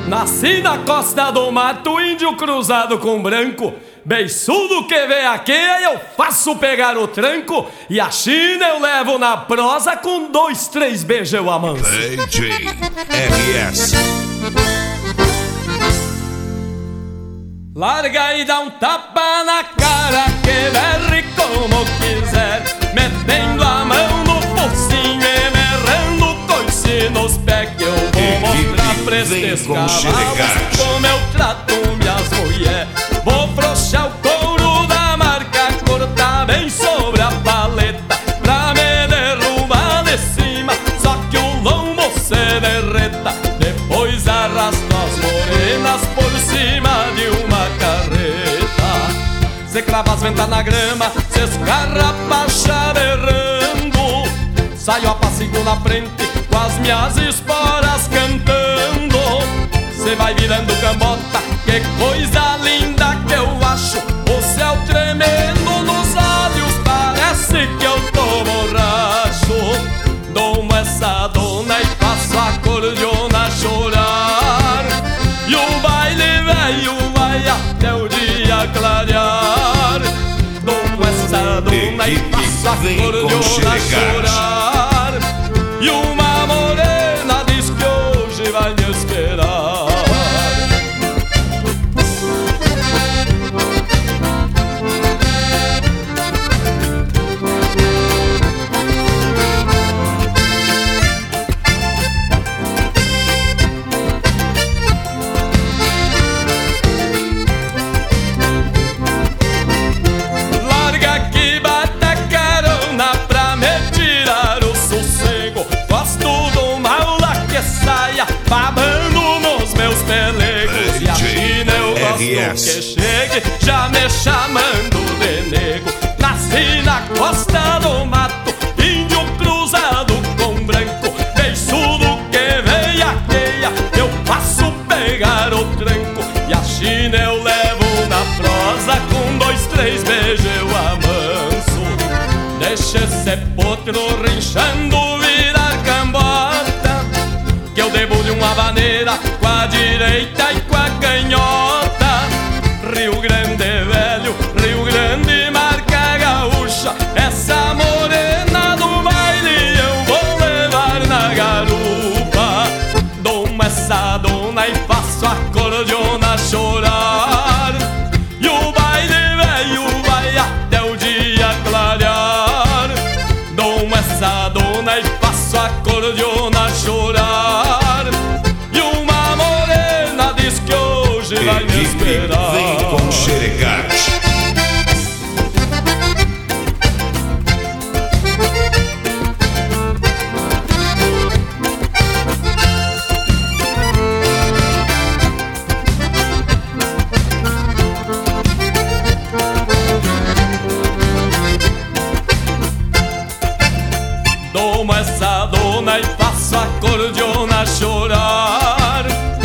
Nasci na costa do mato, índio cruzado com branco, beiçudo que vem aqui, eu faço pegar o tranco, e a China eu levo na prosa, com 2, 3 beijos eu amanso. DJ RS. Larga e dá um tapa na cara, que berre como quiser, metendo a mão no focinho e merrando o coice nos pés, que eu vou mostrar pra estes cavalos como eu trato minhas mulher. Vou frouxar o couro da marca, cortar bem sobre a paleta, pra me derrubar de cima, só que o lombo se derreta. Depois arrasto as morenas por cima de uma carreta. Se crava as ventas na grama, se escarrapacha berrando, saio a passinho na frente com as minhas esporas cantando. Se vai virando cambota, que coisa linda que eu acho, o céu tremendo nos olhos, parece que eu tô borracho. Dou essa dona e faço a cordiona chorar, e o baile velho vai até o dia clarear. Dou essa dona e faço a cordiona chorar, e uma morena diz que hoje vai me esperar. Babando nos meus pelegos, e a China eu gosto que chegue já me chamando de nego. Nasci na costa do mato, índio cruzado com branco, beiçudo que veiaqueia, eu faço pegar o tranco, e a China eu levo na prosa, com 2, 3 beijos eu amanso. Deixa esse potro rinchando virar cambota, que eu debulho uma vaneira com a direita e com a canhota. Rio Grande velho, Rio Grande marca gaúcha, essa morena do baile eu vou levar na garupa. Dou essa dona e faço a cordiona chorar, e o baile velho vai até o dia clarear. Dou essa dona e faço a cordiona chorar, e uma morena diz que hoje vai me esperar. Vem com xerecate. Dou essa dona e faço a cordiona chorar,